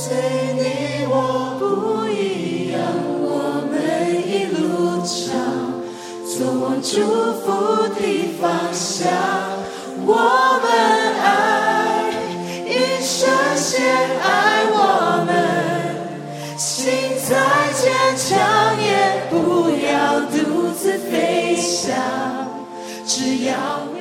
随你我不一样，我们一路上走往祝福的方向。我们爱一生先爱我们，心再坚强也不要独自飞翔，只要